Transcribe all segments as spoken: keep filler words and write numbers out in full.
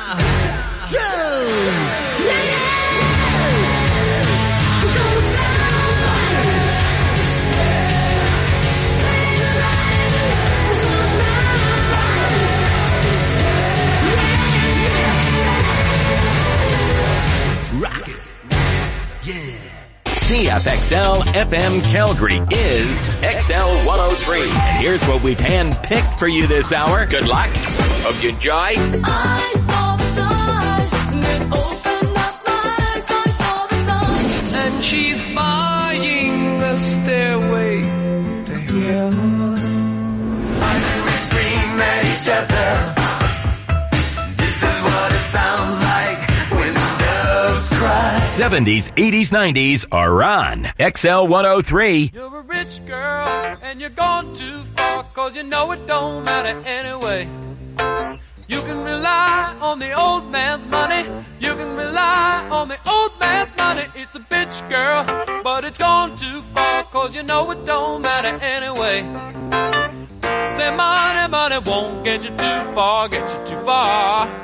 C F X L F M Calgary is X L one oh three. And here's what we've hand-picked for you this hour. Good luck. Hope you enjoy. I saw the sun, and opened up my eyes, I saw the sun. And she's buying the stairway to heaven. I we scream at each other. This is what it sounds like when the doves cry. seventies, eighties, nineties are on X L one oh three. You're a rich girl, and you're gone too far, cause you know it don't matter anyway. You can rely on the old man's money. You can rely on the old man's money. It's a bitch, girl, but it's gone too far, cause you know it don't matter anyway. Say money, money won't get you too far, get you too far.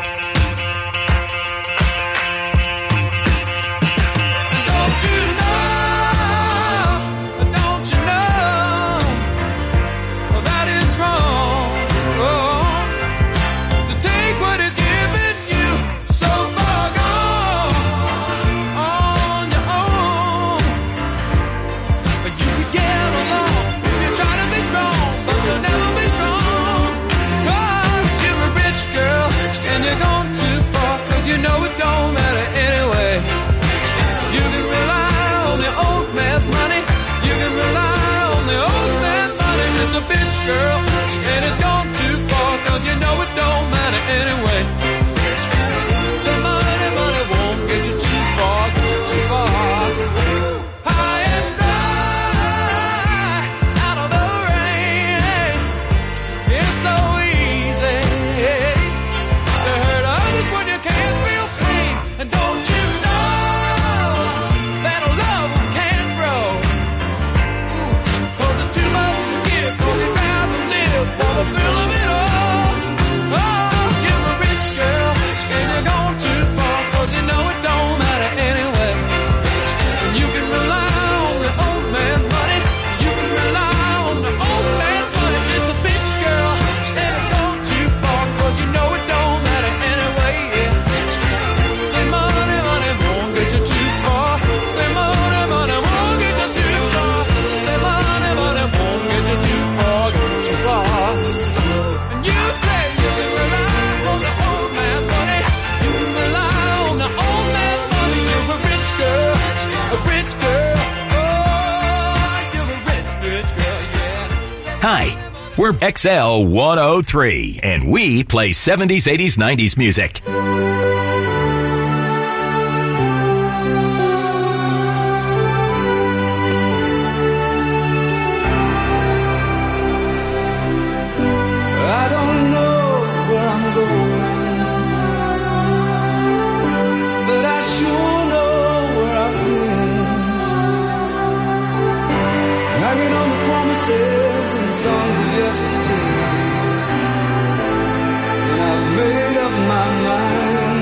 You know it don't matter anyway. You can rely on the old man's money. You can rely on the old man's money. It's a bitch, girl, and it's gone too far, cause you know it don't matter anyway. So money, money won't get you too far, get you too far. High and dry, out of the rain. It's so easy to hurt others when you can't feel pain. And don't you know that a love can't grow? Cause it's too much to give, cause you'd rather live for the thrill of it all. Oh, you're a rich girl, and you're gone too far, cause you know it don't matter anyway. And you can rely on the old man's money. You can rely on the old man's money. It's a bitch, girl, and it's gone too far, cause you know it don't matter anyway. Yeah. Say money, money won't get you too far. Say money, money won't get you too far. Say money, money won't get you too far, get you too far. And you say you can rely on the old man's money. You can rely on the old man's money. You're a rich girl, a rich girl. Oh, you're a rich, rich girl, yeah. Hi, we're X L one oh three, and we play seventies, eighties, nineties music. I don't know where I'm going, but I sure know where I've been. Hanging on the promises and songs of yesterday. And I've made up my mind.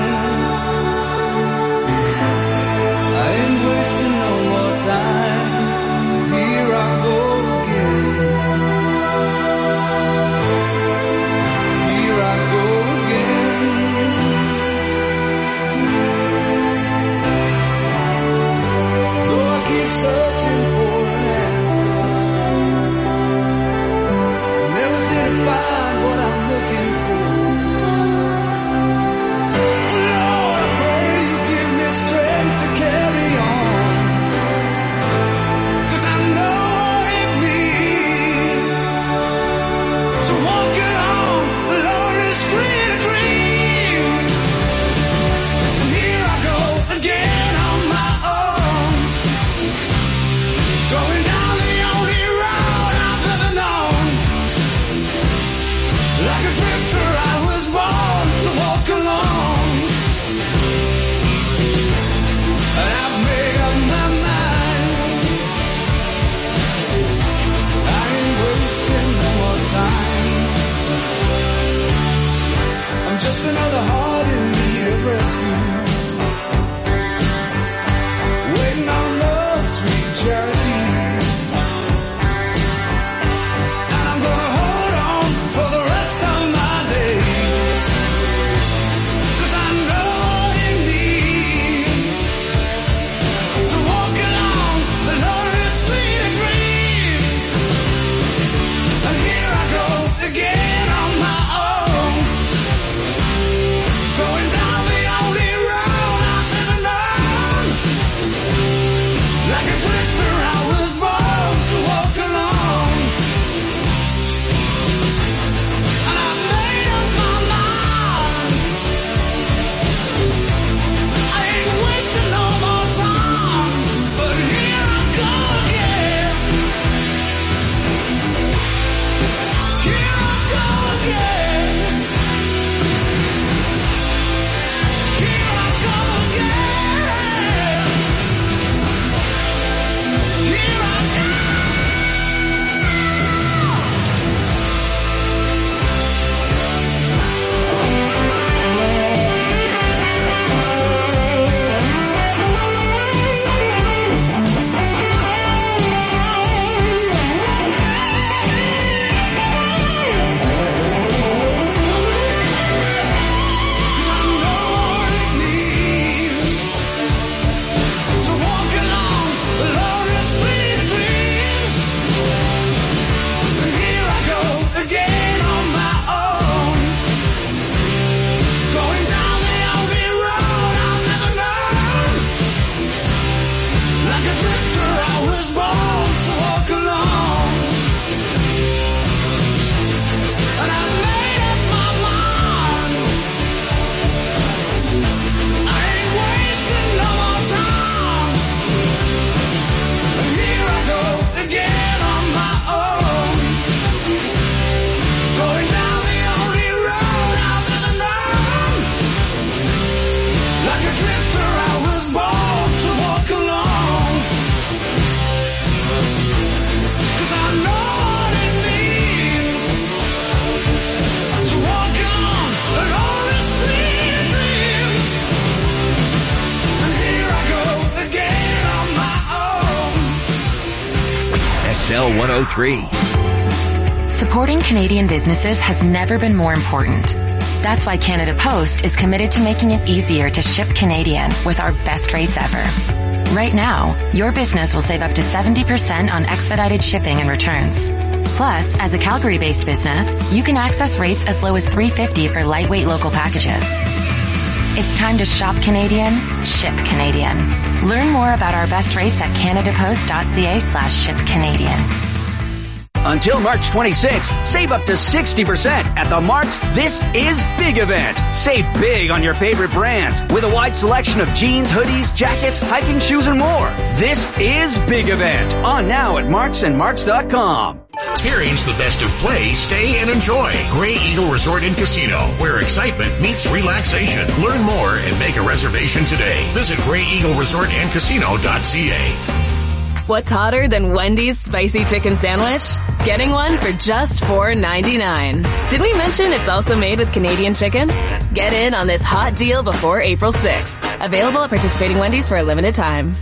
L one oh three. Supporting Canadian businesses has never been more important. That's why Canada Post is committed to making it easier to ship Canadian with our best rates ever. Right now, your business will save up to seventy percent on expedited shipping and returns. Plus, as a Calgary-based business, you can access rates as low as three dollars and fifty cents for lightweight local packages. It's time to shop Canadian, ship Canadian. Learn more about our best rates at canadapost.ca slash ship Canadian. Until March twenty-sixth, save up to sixty percent at the Mark's This Is Big event. Save big on your favorite brands with a wide selection of jeans, hoodies, jackets, hiking shoes, and more. This is Big event. On now at marks and marks dot com. Experience the best of play, stay, and enjoy. Grey Eagle Resort and Casino, where excitement meets relaxation. Learn more and make a reservation today. Visit grey eagle resort and casino dot c a. What's hotter than Wendy's spicy chicken sandwich? Getting one for just four ninety-nine. Did we mention it's also made with Canadian chicken? Get in on this hot deal before April sixth. Available at participating Wendy's for a limited time.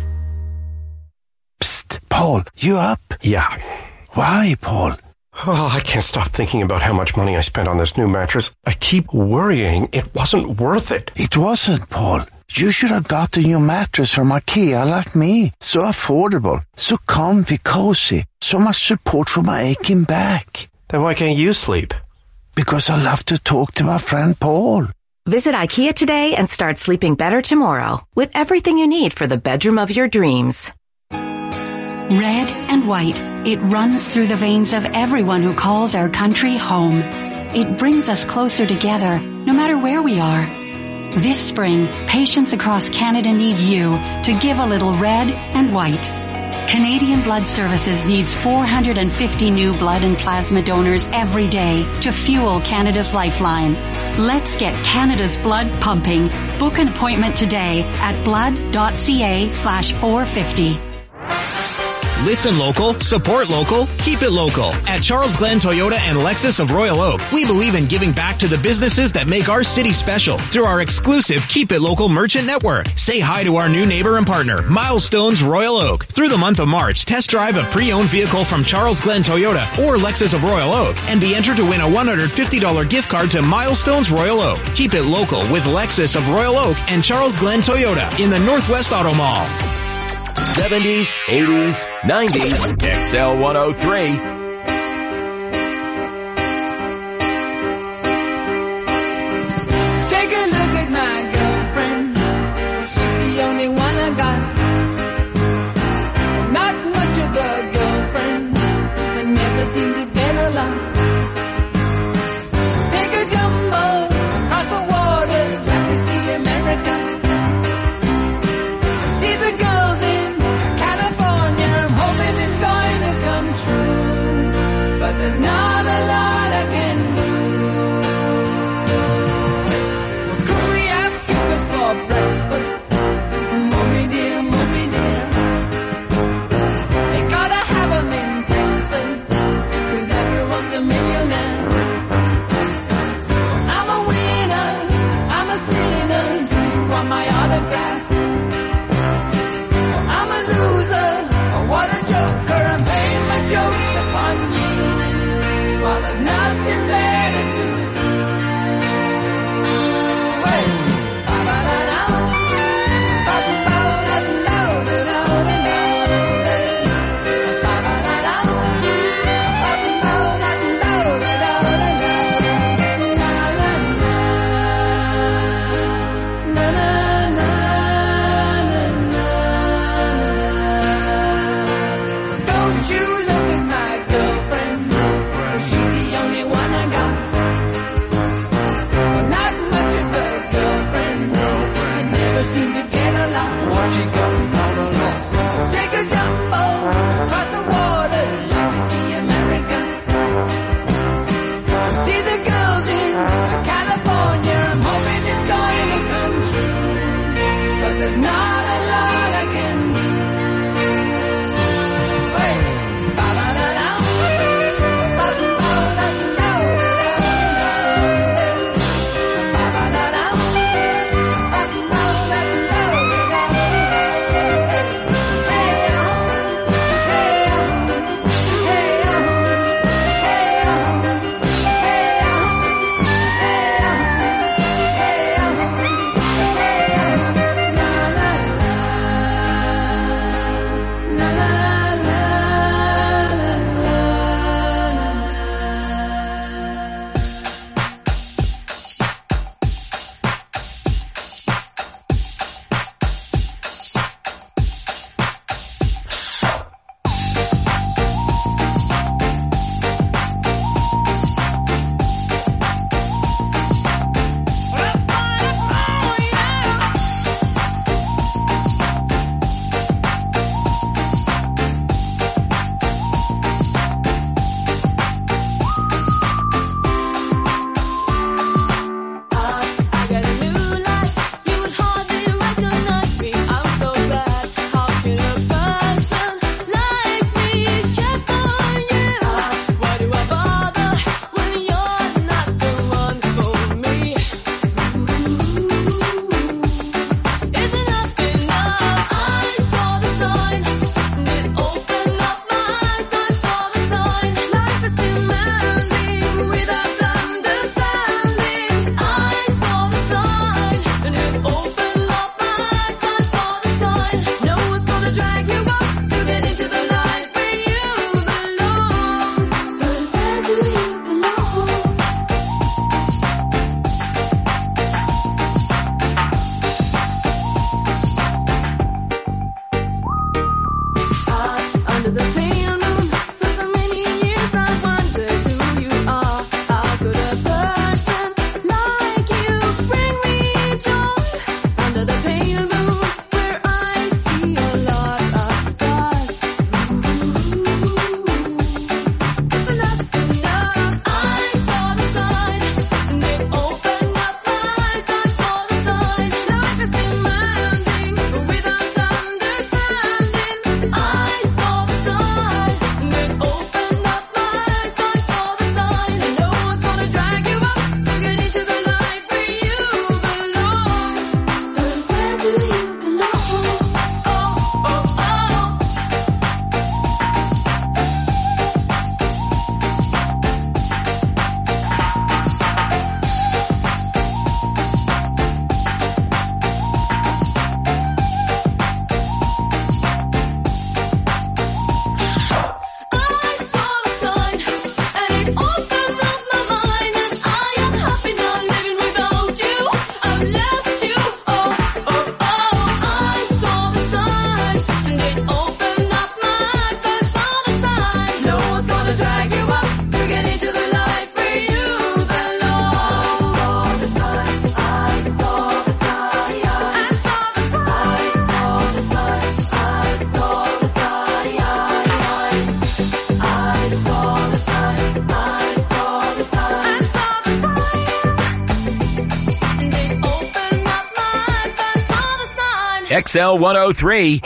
Psst, Paul, you up? Yeah. Why, Paul? Oh, I can't stop thinking about how much money I spent on this new mattress. I keep worrying it wasn't worth it. It wasn't, Paul. You should have got a new mattress from IKEA like me. So affordable, so comfy, cozy, so much support for my aching back. Then why can't you sleep? Because I love to talk to my friend Paul. Visit IKEA today and start sleeping better tomorrow with everything you need for the bedroom of your dreams. Red and white, it runs through the veins of everyone who calls our country home. It brings us closer together, no matter where we are. This spring, patients across Canada need you to give a little red and white. Canadian Blood Services needs four hundred fifty new blood and plasma donors every day to fuel Canada's lifeline. Let's get Canada's blood pumping. Book an appointment today at blood.ca slash 450. Listen local, support local, keep it local. At Charles Glenn Toyota and Lexus of Royal Oak, we believe in giving back to the businesses that make our city special through our exclusive Keep It Local merchant network. Say hi to our new neighbor and partner, Milestones Royal Oak. Through the month of March, test drive a pre-owned vehicle from Charles Glenn Toyota or Lexus of Royal Oak and be entered to win a one hundred fifty dollars gift card to Milestones Royal Oak. Keep it local with Lexus of Royal Oak and Charles Glenn Toyota in the Northwest Auto Mall. seventies, eighties, nineties, X L one oh three. Take a look at my girlfriend. She's the only one I got. Not much of a girlfriend, but never seem to get along. Take a jumbo across the water, like to see America. See the girls in California, I'm hoping it's going to come true. But there's not a lot I can do. Could we have breakfast for breakfast? Mommy dear, mommy dear. They gotta have 'em in Texas, 'cause everyone's a millionaire. I'm a winner, I'm a sinner. Do you want my autograph? I'm a loser, what a joker. I'm playing my jokes upon you, while there's nothing better to do. Hey, ba-ba-da-da, ba-ba-da-da-da-da-da-da-da-da, ba-ba-da-da, ba-ba-da-da-da-da-da-da-da, na-na-na. Don't you look at my girlfriend, she's the only one I got. Not much of a girlfriend, I never seem to get along. What you got not along? Take a jumbo across the water, like to see America. See the girls in California, I'm hoping it's going to come true. But there's not a lot I can do. X L one oh three.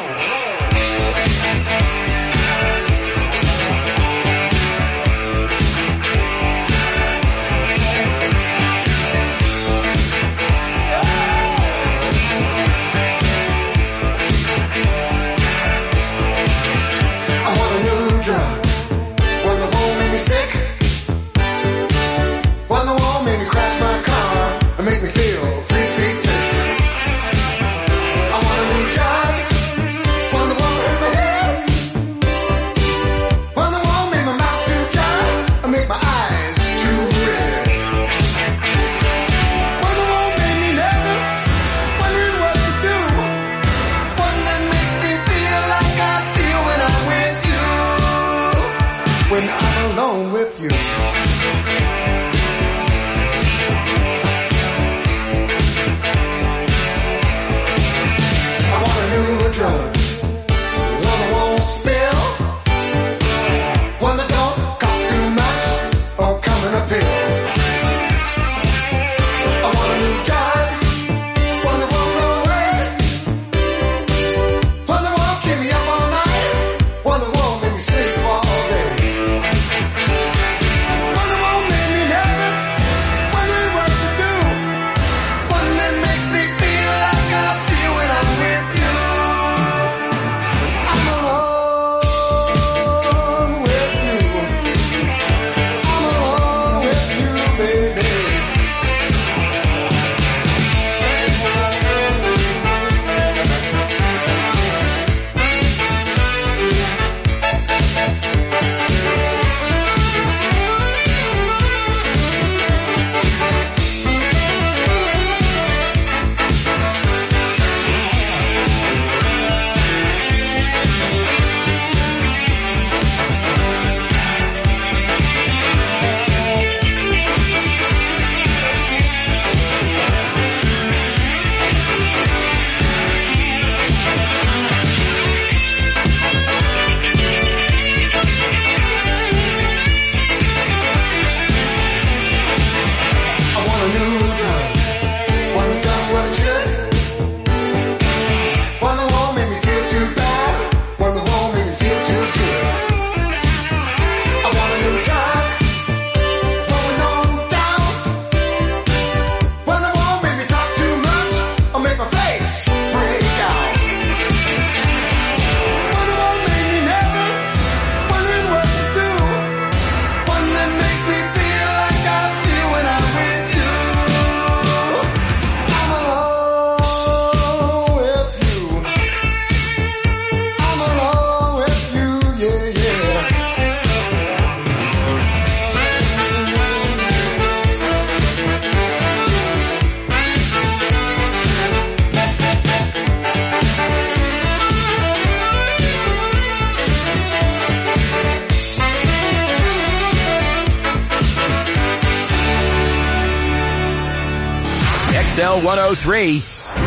X L one oh three.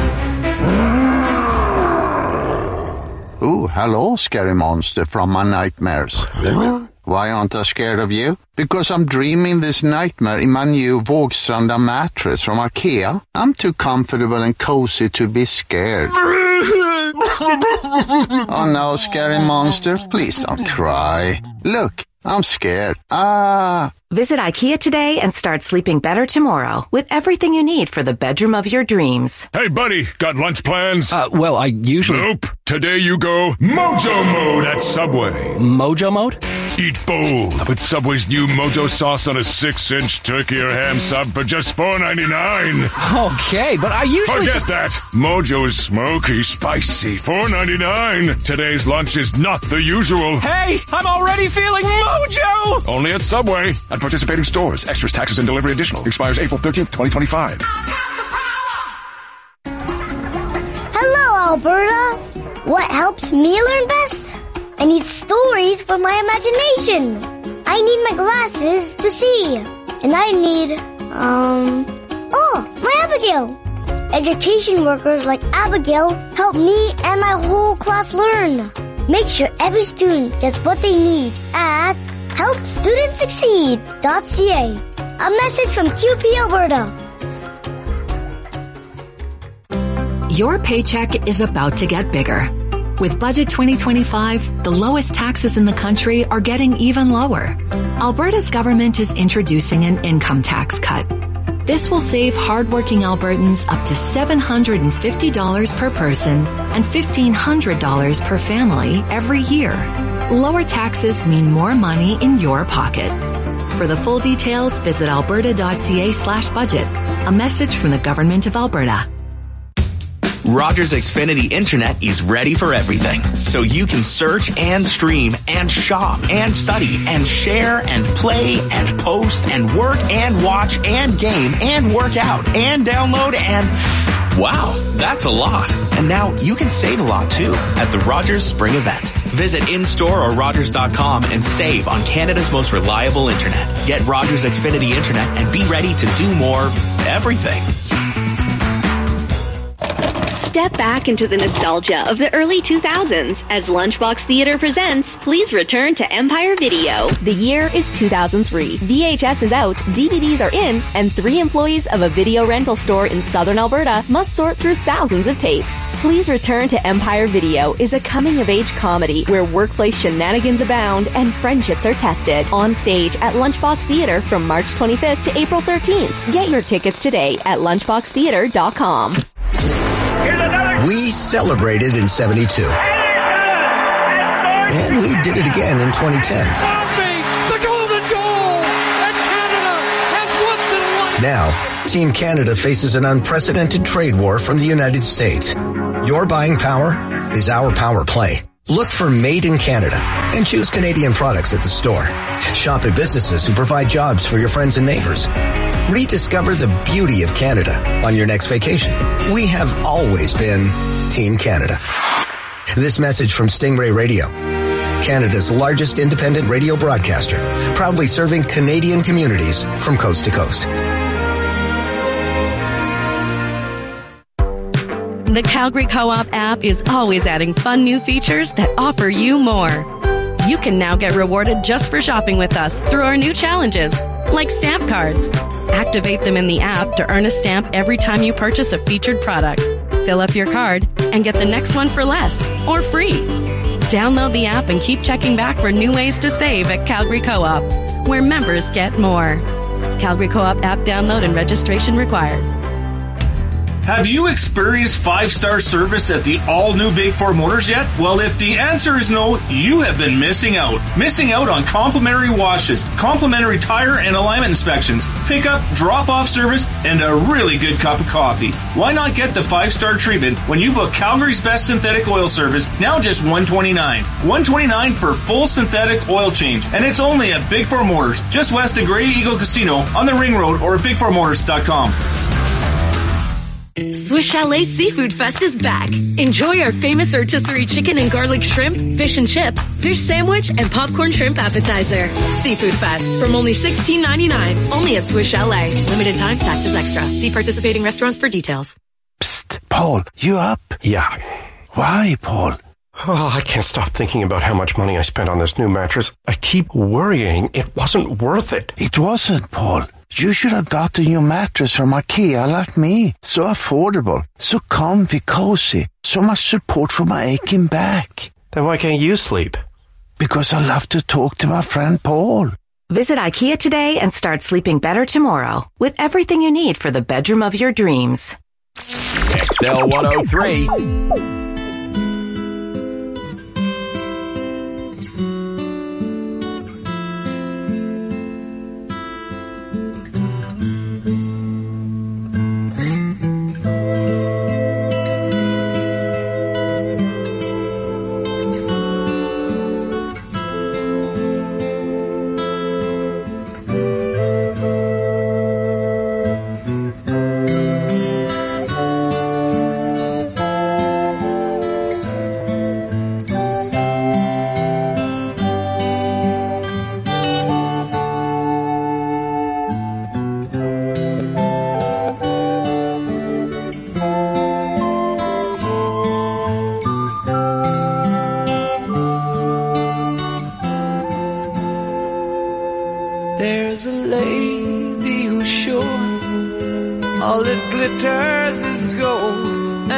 Ooh, hello, scary monster from my nightmares. Why aren't I scared of you? Because I'm dreaming this nightmare in my new Vågstranda mattress from IKEA. I'm too comfortable and cozy to be scared. Oh no, scary monster, please don't cry. Look, I'm scared. Ah. Visit IKEA today and start sleeping better tomorrow with everything you need for the bedroom of your dreams. Hey, buddy, got lunch plans? Uh, well, I usually... Nope. Today you go Mojo Mode at Subway. Mojo Mode? Eat bold with Subway's new Mojo sauce on a six-inch turkey or ham sub for just four ninety-nine. Okay, but I usually... Forget that. Mojo is smoky, spicy, four ninety-nine. Today's lunch is not the usual. Hey, I'm already feeling Mojo! Only at Subway. At participating stores. Extras, taxes, and delivery additional. Expires April thirteenth, twenty twenty-five. Hello, Alberta. What helps me learn best? I need stories for my imagination. I need my glasses to see. And I need, um... Oh, my Abigail. Education workers like Abigail help me and my whole class learn. Make sure every student gets what they need at help students succeed dot c a. A message from Q P Alberta. Your paycheck is about to get bigger. With Budget twenty twenty-five, the lowest taxes in the country are getting even lower. Alberta's government is introducing an income tax cut. This will save hardworking Albertans up to seven hundred fifty dollars per person and fifteen hundred dollars per family every year. Lower taxes mean more money in your pocket. For the full details, visit alberta.ca slash budget. A message from the Government of Alberta. Rogers Xfinity Internet is ready for everything, so you can search and stream and shop and study and share and play and post and work and watch and game and work out and download and... Wow, that's a lot. And now you can save a lot too at the Rogers Spring Event. Visit in-store or rogers dot com and save on Canada's most reliable internet. Get Rogers Xfinity Internet and be ready to do more everything. Step back into the nostalgia of the early two thousands as Lunchbox Theater presents Please Return to Empire Video. The year is two thousand three. V H S is out, D V Ds are in, and three employees of a video rental store in southern Alberta must sort through thousands of tapes. Please Return to Empire Video is a coming-of-age comedy where workplace shenanigans abound and friendships are tested. On stage at Lunchbox Theater from March twenty-fifth to April thirteenth. Get your tickets today at lunchbox theater dot com. We celebrated in seventy-two. And we did it again in twenty ten. The golden goal! And Canada has once and Now, Team Canada faces an unprecedented trade war from the United States. Your buying power is our power play. Look for Made in Canada and choose Canadian products at the store. Shop at businesses who provide jobs for your friends and neighbors. Rediscover the beauty of Canada on your next vacation. We have always been Team Canada. This message from Stingray Radio, Canada's largest independent radio broadcaster, proudly serving Canadian communities from coast to coast. The Calgary Co-op app is always adding fun new features that offer you more. You can now get rewarded just for shopping with us through our new challenges, like stamp cards. Activate them in the app to earn a stamp every time you purchase a featured product. Fill up your card and get the next one for less or free. Download the app and keep checking back for new ways to save at Calgary Co-op, where members get more. Calgary Co-op app download and registration required. Have you experienced five-star service at the all-new Big Four Motors yet? Well, if the answer is no, you have been missing out. Missing out on complimentary washes, complimentary tire and alignment inspections, pickup, drop-off service, and a really good cup of coffee. Why not get the five-star treatment when you book Calgary's best synthetic oil service, now just one hundred twenty-nine dollars. one hundred twenty-nine dollars for full synthetic oil change, and it's only at Big Four Motors, just west of Grey Eagle Casino on the Ring Road or at big four motors dot com. Swiss Chalet Seafood Fest is back. Enjoy our famous rotisserie chicken and garlic shrimp, fish and chips, fish sandwich, and popcorn shrimp appetizer. Seafood Fest from only sixteen ninety-nine. Only at Swiss Chalet. Limited time, taxes extra. See participating restaurants for details. Psst, Paul, you up? Yeah. Why, Paul? Oh, I can't stop thinking about how much money I spent on this new mattress. I keep worrying it wasn't worth it. It wasn't, Paul. You should have got a new mattress from IKEA like me. So affordable, so comfy, cozy, so much support for my aching back. Then why can't you sleep? Because I love to talk to my friend Paul. Visit IKEA today and start sleeping better tomorrow with everything you need for the bedroom of your dreams. X L one oh three.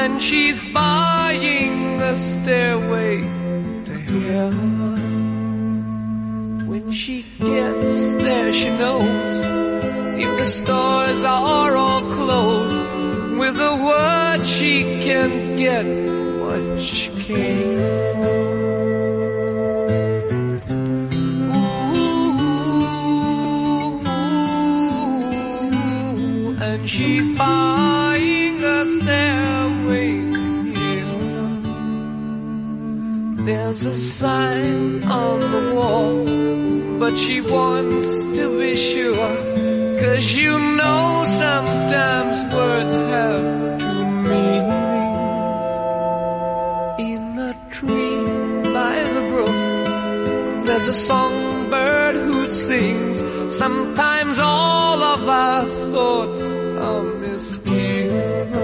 and she's buying a stairway to heaven. When she gets there, she knows if the stores are all closed, with a word she can get what she came for. Ooh, and she's buying a stairway to heaven. There's a sign on the wall, but she wants to be sure, 'cause you know sometimes words have two meanings. In a tree by the brook, there's a songbird who sings. Sometimes all of our thoughts are misgiven.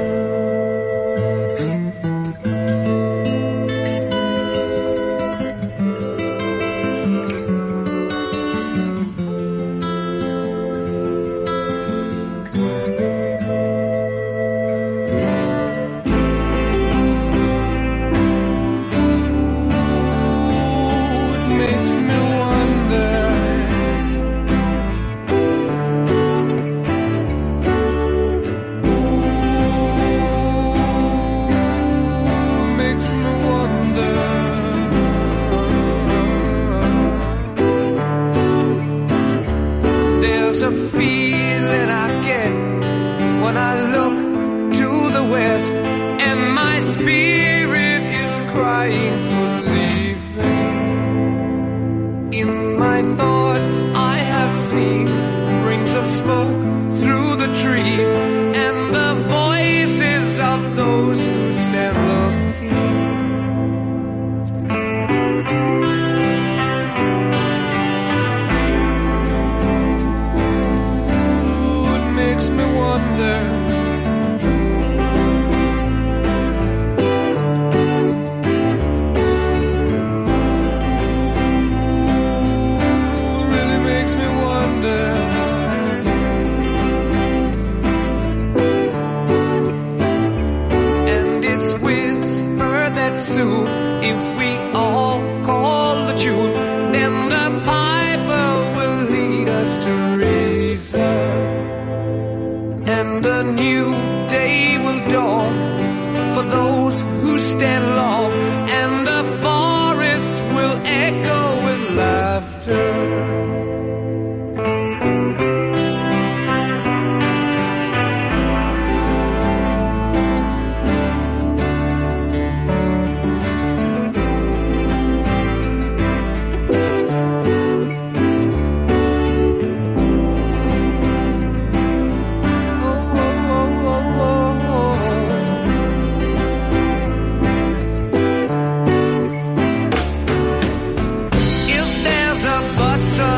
There's a feeling I get when I look to the west, and my spirit is crying for leaving. In my thoughts I have seen rings of smoke through the trees, and the voices of those who stand looking. Makes me wonder. Really makes me wonder. And it's whispered that soon, if we all call the tune, then the piper will lead us to reason. And a new day will dawn for those who stand long, and the forests will echo with laughter. If there's a bus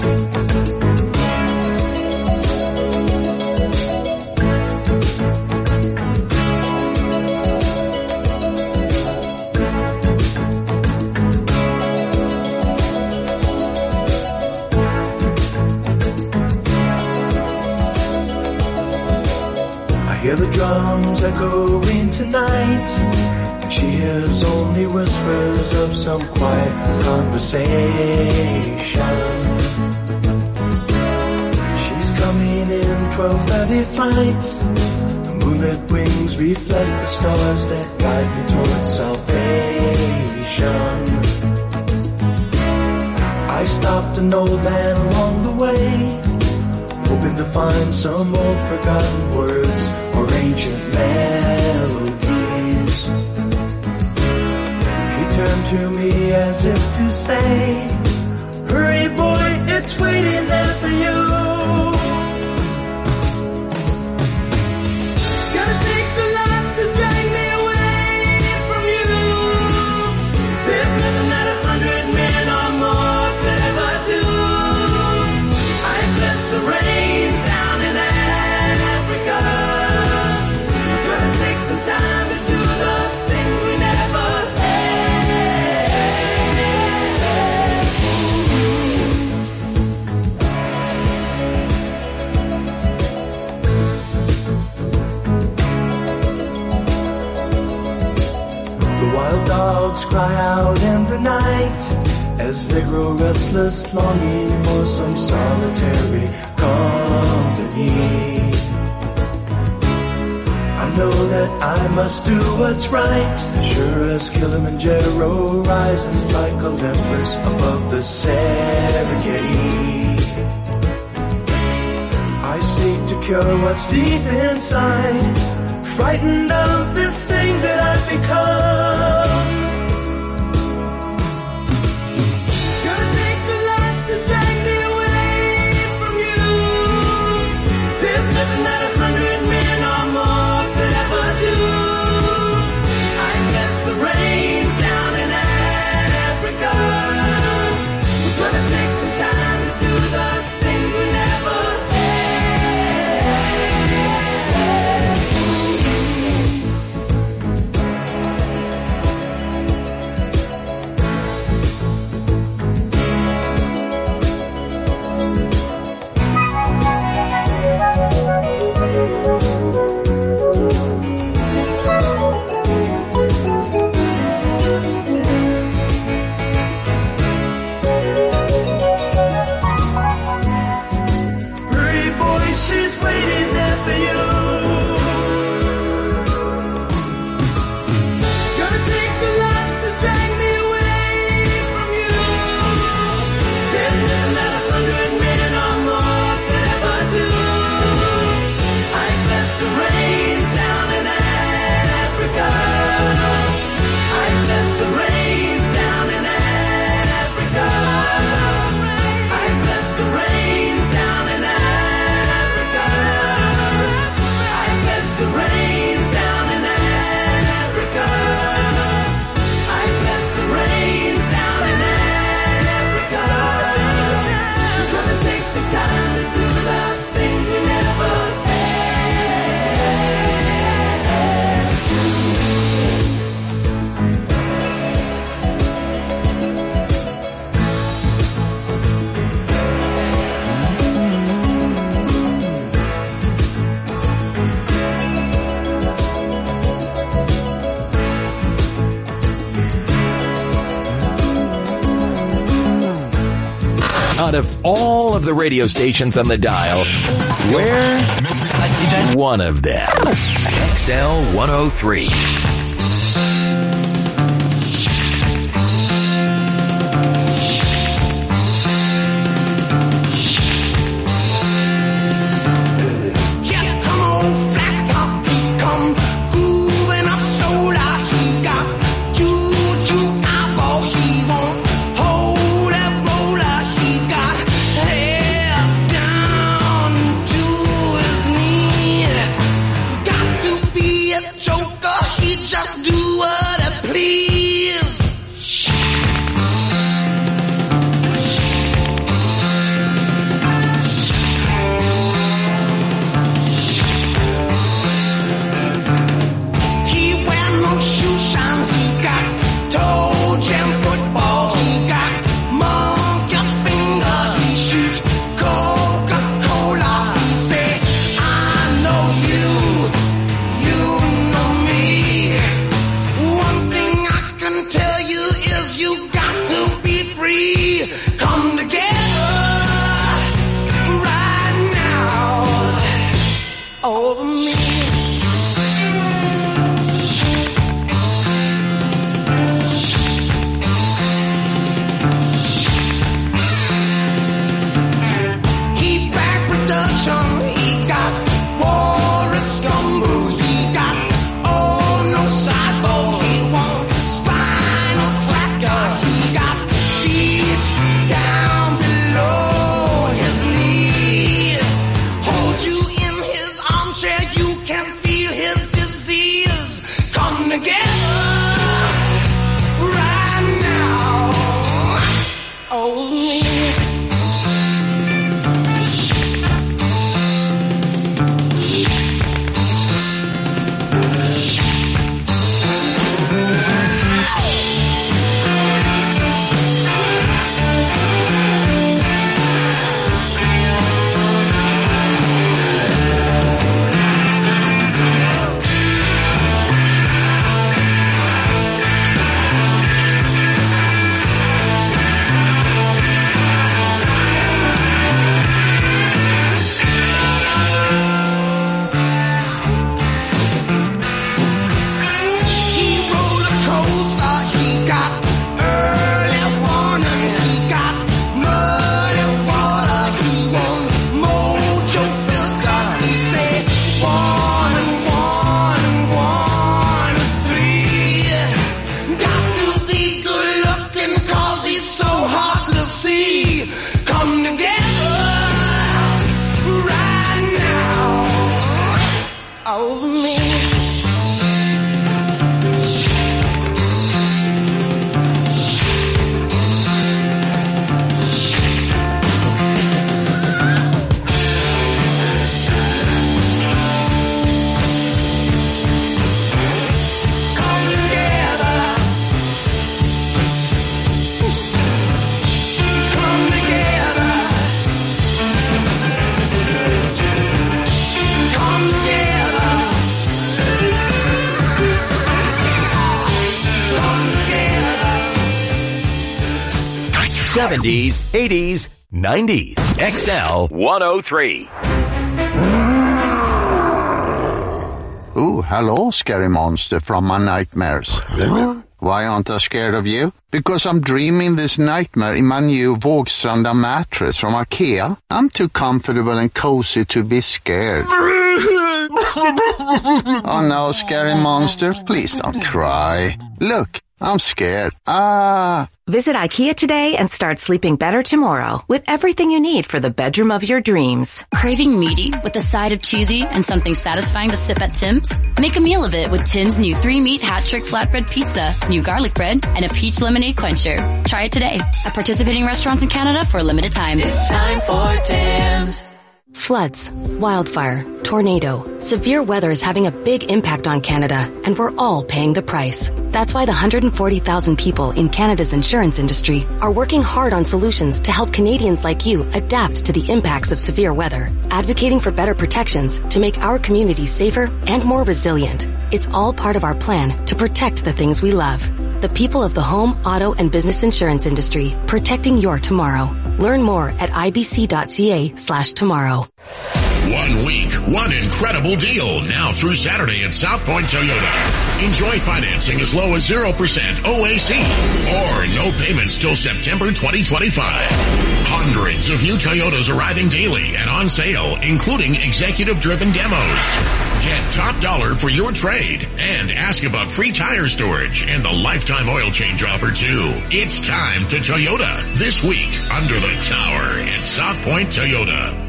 Hear the drums echoing tonight, and she hears only whispers of some quiet conversation. She's coming in twelve thirty flight. The moonlit wings reflect the stars that guide me towards salvation. I stopped an old man along the way, hoping to find some old forgotten words or ancient melodies. He turned to me as if to say, hurry boy, it's waiting there for you. Gotta take the light to drag me away from you. There's nothing that a hundred men or more could ever do. I bless the rains down in Africa. Gonna take some time to do the things we never The wild dogs cry out in the night as they grow restless, longing for some solitary company. I know that I must do what's right, sure as Kilimanjaro rises like Olympus above the Serengeti. I seek to cure what's deep inside, frightened of this thing that I've become. Gonna take the light to drag me away from you. There's nothing that a hundred men or more could ever do. I guess the rains down in Africa. We're gonna take some time to do the things we never Hurry, boy, she's waiting there for you. Gonna take the light to drag me away from you. There's nothing that a hundred men or more could ever do. I bless the rains down in Africa. I bless the rains down in Africa. I bless the rains down in Africa. I bless the rains down in Africa. I bless the rains down in Africa. We're gonna take some time to do the things we never Out of all of the radio stations on the dial, we're one of them. X L one oh three. Yeah, come on, flat top, come grooving up solar. He got juju eyeball, he won't hold that roller. He got hair down to his knee. Got to be a joker, he just seventies, eighties, nineties. X L one oh three. Ooh, hello, scary monster from my nightmares. Why aren't I scared of you? Because I'm dreaming this nightmare in my new Vågstranda mattress from IKEA. I'm too comfortable and cozy to be scared. Oh no, scary monster, please don't cry. Look, I'm scared. Ah. Visit IKEA today and start sleeping better tomorrow with everything you need for the bedroom of your dreams. Craving meaty with a side of cheesy and something satisfying to sip at Tim's? Make a meal of it with Tim's new three-meat hat-trick flatbread pizza, new garlic bread, and a peach lemonade quencher. Try it today at participating restaurants in Canada for a limited time. It's time for Tim's. Floods, wildfire, tornado. Severe weather is having a big impact on Canada, and we're all paying the price. That's why the one hundred forty thousand people in Canada's insurance industry are working hard on solutions to help Canadians like you adapt to the impacts of severe weather, advocating for better protections to make our communities safer and more resilient. It's all part of our plan to protect the things we love. The people of the home, auto, and business insurance industry, protecting your tomorrow. Learn more at ibc.ca slash tomorrow. One week, one incredible deal now through Saturday at South Point Toyota. Enjoy financing as low as zero percent O A C or no payments till September twenty twenty-five. Hundreds of new Toyotas arriving daily and on sale, including executive-driven demos. Get top dollar for your trade and ask about free tire storage and the lifetime oil change offer too. It's time to Toyota this week under the tower at South Point Toyota.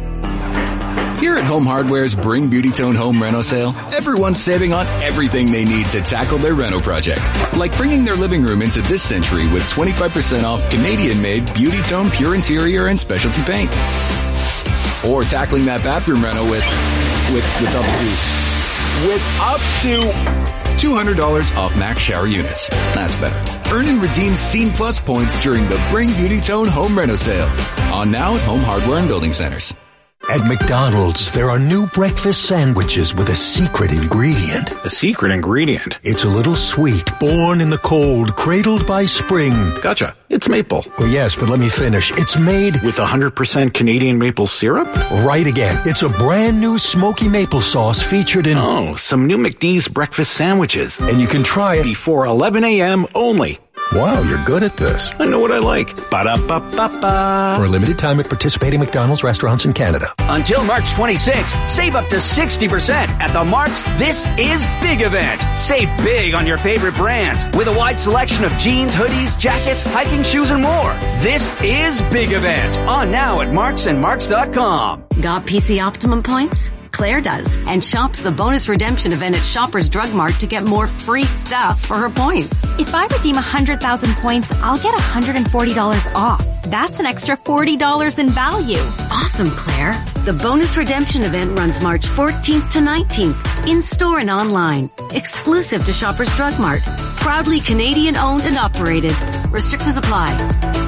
Here at Home Hardware's Bring Beauty Tone Home Reno Sale, everyone's saving on everything they need to tackle their reno project. Like bringing their living room into this century with twenty-five percent off Canadian-made Beauty Tone Pure Interior and Specialty Paint. Or tackling that bathroom reno with, with, with up to, with up to two hundred dollars off Max Shower Units. That's better. Earn and redeem Scene Plus points during the Bring Beauty Tone Home Reno Sale. On now at Home Hardware and Building Centers. At McDonald's, there are new breakfast sandwiches with a secret ingredient. A secret ingredient? It's a little sweet, born in the cold, cradled by spring. Gotcha. It's maple. Well, yes, but let me finish. It's made with one hundred percent Canadian maple syrup? Right again. It's a brand new smoky maple sauce featured in... Oh, some new McD's breakfast sandwiches. And you can try it before eleven a.m. only. Wow, you're good at this. I know what I like. Ba-da-ba-ba-ba. For a limited time at participating McDonald's restaurants in Canada. Until March twenty-sixth, save up to sixty percent at the Mark's This Is Big event. Save big on your favorite brands with a wide selection of jeans, hoodies, jackets, hiking shoes, and more. This is Big event. On now at Marks and Marks dot com. Got P C Optimum points? Claire does, and shops the bonus redemption event at Shoppers Drug Mart to get more free stuff for her points. If I redeem one hundred thousand points, I'll get one hundred forty dollars off. That's an extra forty dollars in value. Awesome, Claire. The bonus redemption event runs March fourteenth to nineteenth, in-store and online. Exclusive to Shoppers Drug Mart. Proudly Canadian owned and operated. Restrictions apply.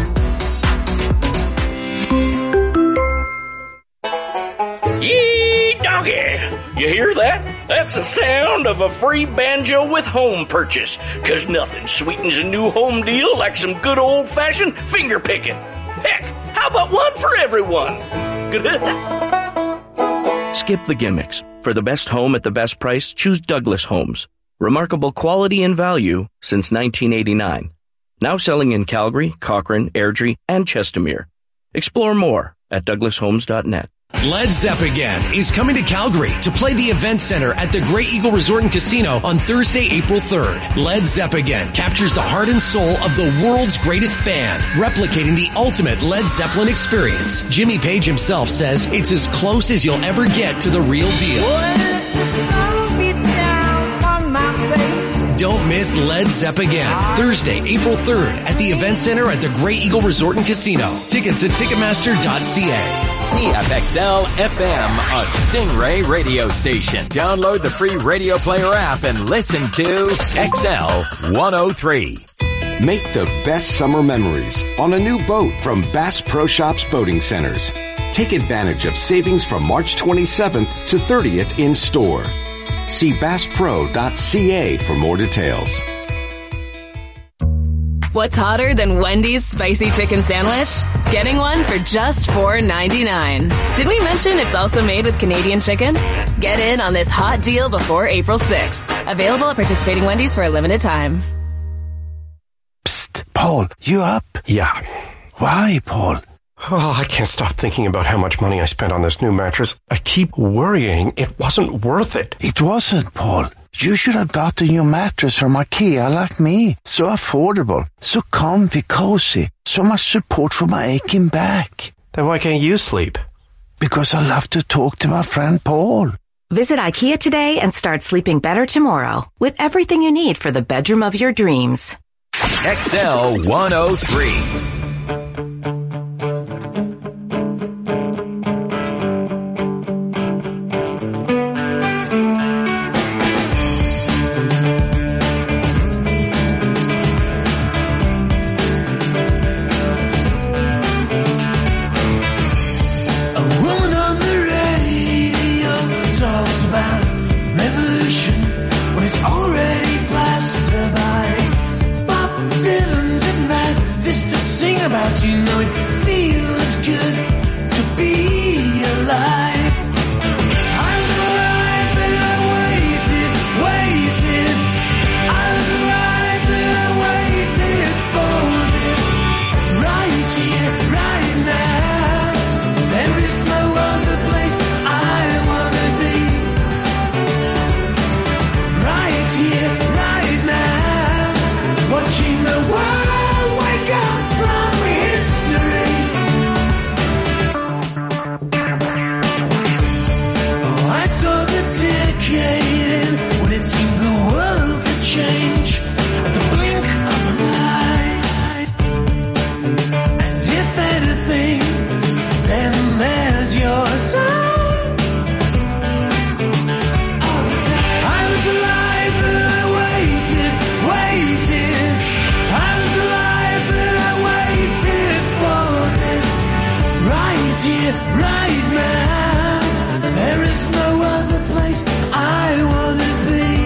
You hear that? That's the sound of a free banjo with home purchase. Cause nothing sweetens a new home deal like some good old-fashioned finger picking. Heck, how about one for everyone? Skip the gimmicks. For the best home at the best price, choose Douglas Homes. Remarkable quality and value since nineteen eighty-nine. Now selling in Calgary, Cochrane, Airdrie, and Chestermere. Explore more at douglas homes dot net. Led Zepp again is coming to Calgary to play the Event Center at the Great Eagle Resort and Casino on Thursday, April third. Led Zepp again captures the heart and soul of the world's greatest band, replicating the ultimate Led Zeppelin experience. Jimmy Page himself says it's as close as you'll ever get to the real deal. Don't miss Led Zepp again. Thursday, April third at the Event Center at the Great Eagle Resort and Casino. Tickets at ticketmaster dot c a. C F X L F M, a Stingray radio station. Download the free Radio Player app and listen to X L one oh three. Make the best summer memories on a new boat from Bass Pro Shops Boating Centers. Take advantage of savings from March twenty-seventh to thirtieth in store. See bass pro dot c a for more details. What's hotter than Wendy's spicy chicken sandwich? Getting one for just four ninety-nine. Did we mention it's also made with Canadian chicken? Get in on this hot deal before April sixth. Available at participating Wendy's for a limited time. Psst, Paul, you up? Yeah. Why, Paul? Oh, I can't stop thinking about how much money I spent on this new mattress. I keep worrying it wasn't worth it. It wasn't, Paul. You should have got a new mattress from IKEA like me. So affordable, so comfy, cozy, so much support for my aching back. Then why can't you sleep? Because I love to talk to my friend Paul. Visit IKEA today and start sleeping better tomorrow with everything you need for the bedroom of your dreams. X L one oh three. You know it feels good to be alive. I was alive and I waited, waited. I was alive and I waited for this. Right here, right now. There is no other place I wanna be. Right here, right now. Watching the world wake up from when it seemed the world could change at the blink of an eye. And if anything, then there's your sign. I was alive and I waited, waited. I was alive and I waited for this. Right here, right now. There is no other place I wanna be.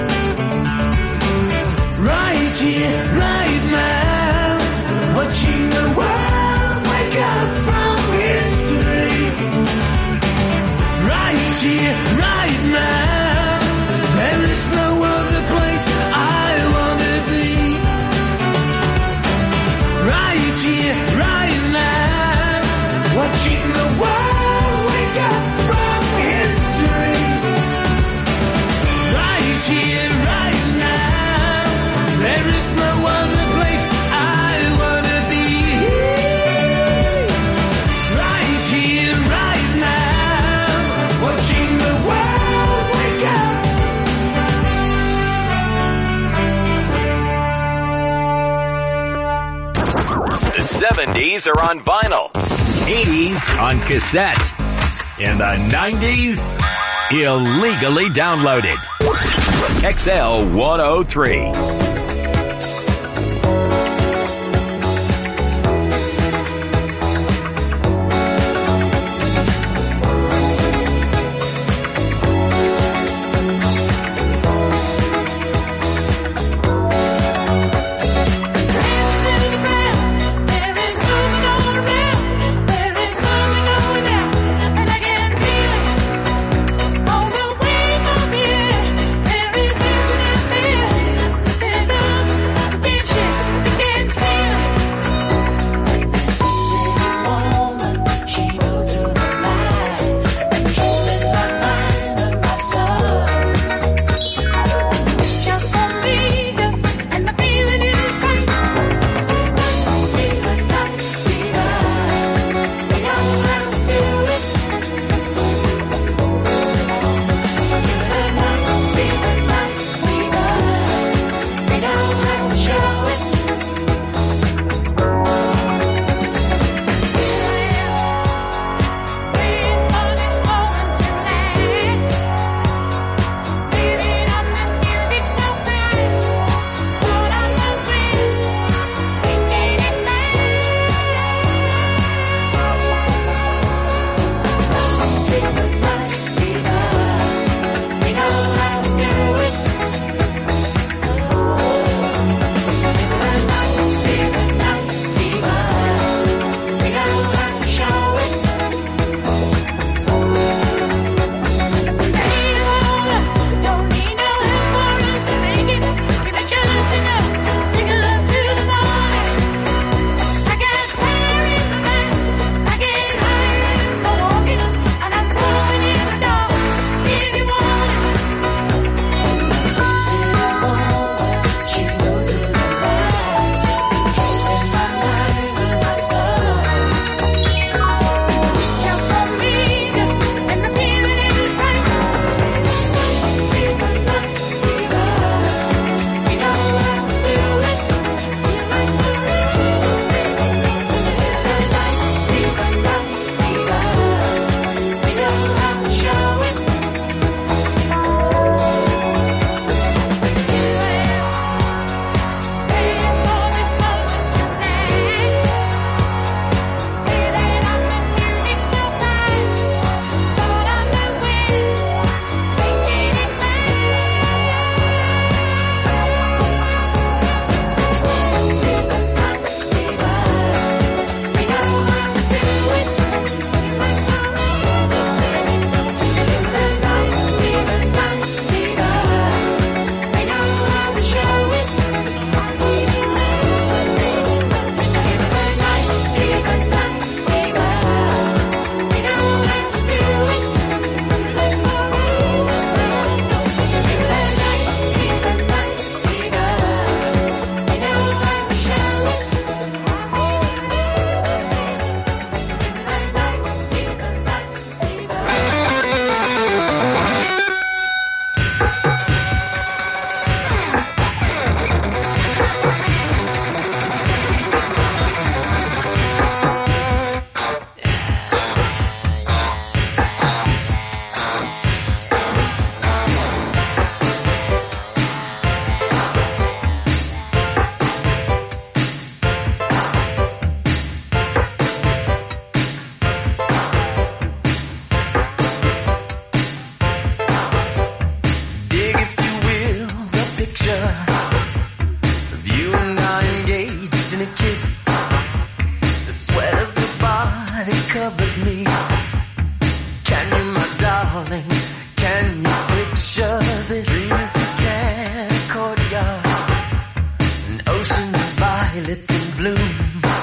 Right here, right now. Watching the world wake up from history. Right here, right now. There is no other place I wanna be. Right here, right now. Watching the world wake up from history. Right here, right now. There is no other place I wanna be. Right here, right now. Watching the world wake up. The seventies are on vinyl, eighties on cassette, and the nineties illegally downloaded. X L one oh three. There's me. Can you, my darling, can you picture this? Dream if you can, a courtyard, an ocean of violets in bloom.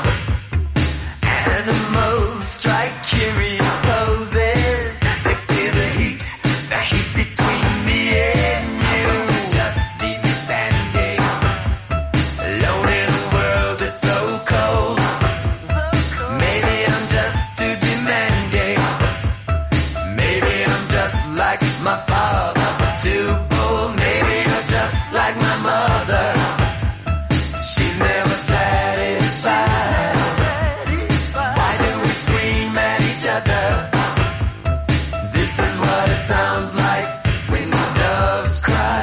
Animals strike curious poses. They feel the heat, the heat between me and you. Just leave me standing, alone in a world that's so cold. Maybe I'm just too demanding. Maybe I'm just like my father, too bold. Maybe I'm just like my mother. She's never satisfied. Why do we scream at each other? This is what it sounds like when the doves cry.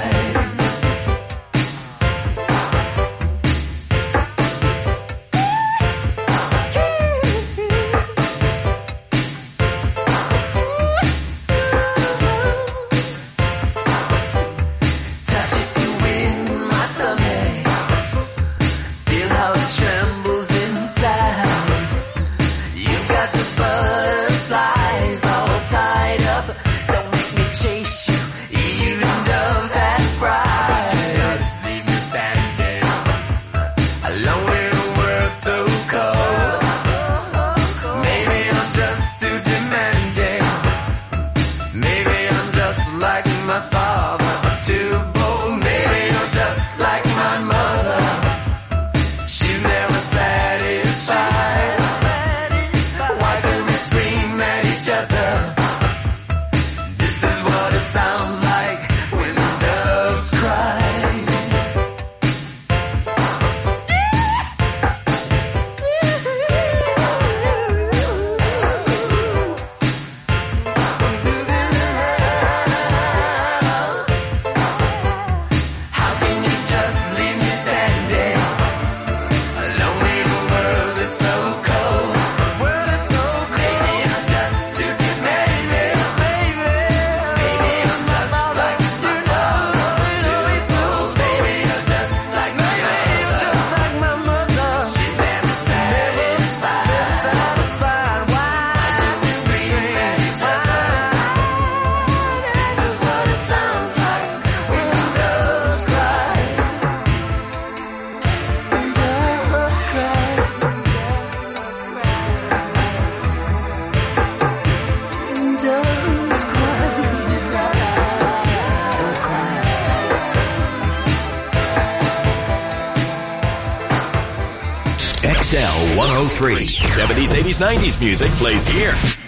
Touch it to win my stomach. Feel how it trembles inside. You've got the butterflies all tied up. Don't make me chase you, even doves that cry. Just leave me standing, alone in a world so cold. Maybe I'm just too demanding. Maybe I'm just like my father, too bold. Maybe I'm just like my mother. She's never satisfied. Why do we scream at each other? This is what it sounds like when the doves cry. How can you just leave me standing, alone in a world that's so cold? World is so cold. Maybe I'm just too demanding. Maybe, maybe I'm just like my father, too bold. Maybe I'm just like my mother. Just like my mother. She's never satisfied. Why do we scream at each other? This is what it sounds like when the doves cry. Doves cry. Doves cry. Doves cry. Just cry. Don't cry. X L one oh three. seventies, eighties, nineties music plays here.